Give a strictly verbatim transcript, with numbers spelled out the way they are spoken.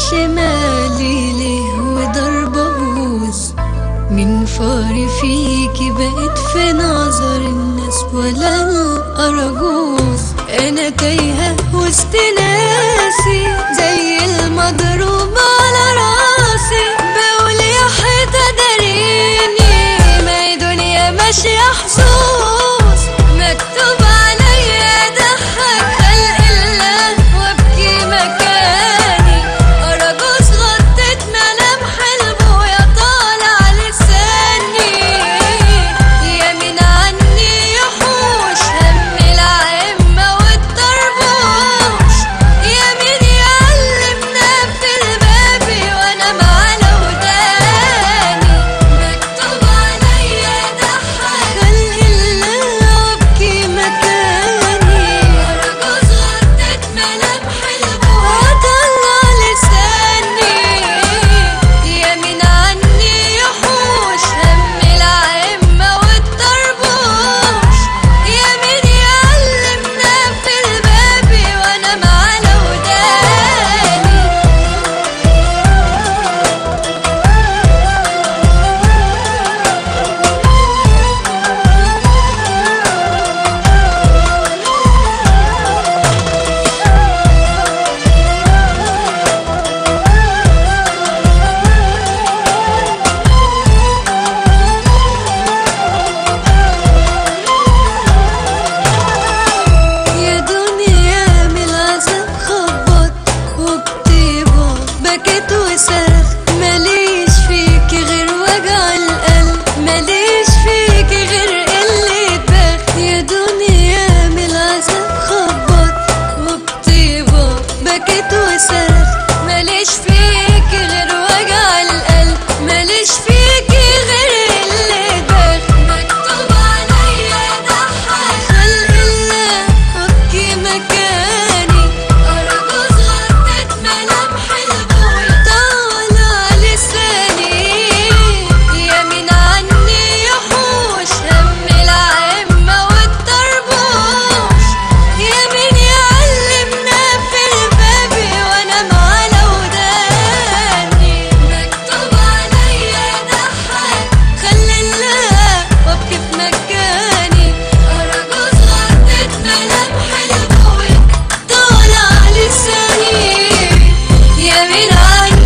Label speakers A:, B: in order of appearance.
A: شمالي ليه وضربة بوز من فاري فيكي بقت في نظر الناس ولا الأرجوز. أنا تايهة وسط ناسي زي المضروب على راسي، بقول يا حيطة داريني ما هي دنيا ماشية حظوظ، مكتوب عليا أضحك خلق الله وأبكي مكاني. أرجوز غطت ملامح البويا طالع لساني، يمين عني يحوش هم العمة والطربوش، يمين يعلمنا في الباب وأنا معانا وداني، مكتوب عليا أضحك خلق الله وأبكي مكاني. أرجوز غطت ملامح البويا طالع لساني، يمين عني يحوش هم العمة والطربوش، يمين يعلمنا في الباب وأنا معانا وداني. يا دنيا من العذاب خبط وبطيبة بكيت وصرخت، ماليش فيكي غير وجع القلب، ماليش فيكي غير قلة بخت. يا دنيا من العذاب خبط وبطيبة بكيت وصرخت، ماليش فيكي غير وجع القلب، ماليش فيكي غير قلة بخت، مكتوب عليا أضحك خلق الله وأبكي مكاني. أرجوز غطت ملامح البويا طالع لساني، يمين عني يحوش هم العمة والطربوش، يمين يعلمنا في الباب وأنا معانا وداني، مكتوب عليا أضحك خلق الله وأبكي في مكاني. أرجوز غطت ملامح البويا طالع لساني، يمين عني